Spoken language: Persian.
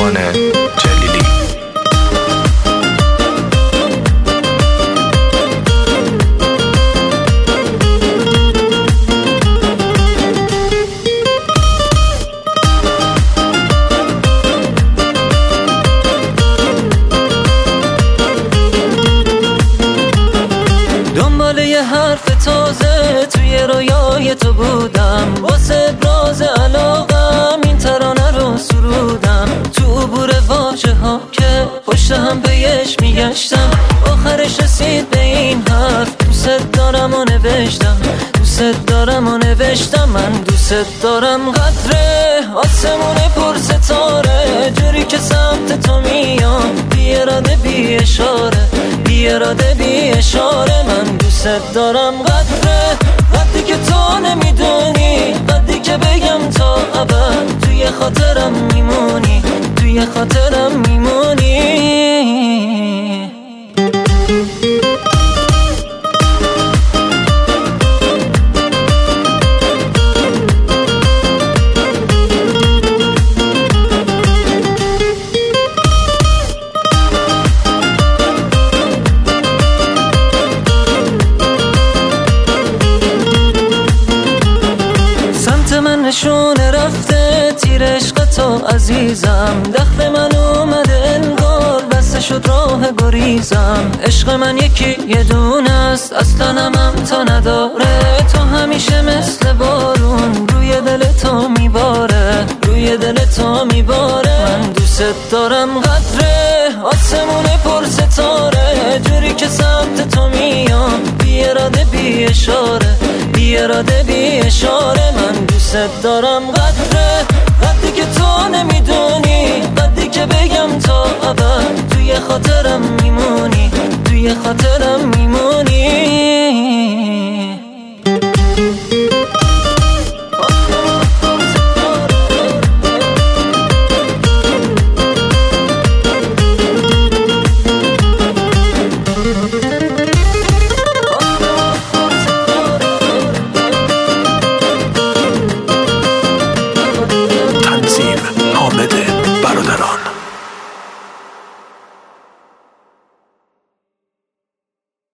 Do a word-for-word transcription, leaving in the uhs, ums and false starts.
عرفان جلیلی. دنبال یه حرف تازه توی رویای تو بودم، واسه ابراز علاقم این ترانه رو سرودم. تو عبور واژه ها که پشت هم بهش میگشتم، آخرش رسید به این حرف دوست دارم و نوشتم. دوست دارم و نوشتم من دوست دارم. قدره آسمون پر ستاره جوری که سمت تو میام، بی اراده بی اشاره، بی اراده بی اشاره من دوست دارم. قدره وقتی که تو نمیدونی، وقتی که بگم تا ابد توی خاطرم میمونی، توی خاطرم میمونی. من نشونه رفته تیر عشق تو عزیزم، دخل من اومده انگار بسته شد راه گریزم. عشق من یکی یه دونه است اصلا هم تا نداره، تو همیشه مثل بارون روی دل تو میباره، روی دل تو میباره من دوست دارم. قدره آسمون پر ستاره جوری که سمت تو میام، بی اراده بی اشاره، بی اراده بی اشاره من دوست دارم. قدره وقتی که تو نمیدونی، وقتی که بگم تا ابد توی خاطرم میمونی، توی خاطرم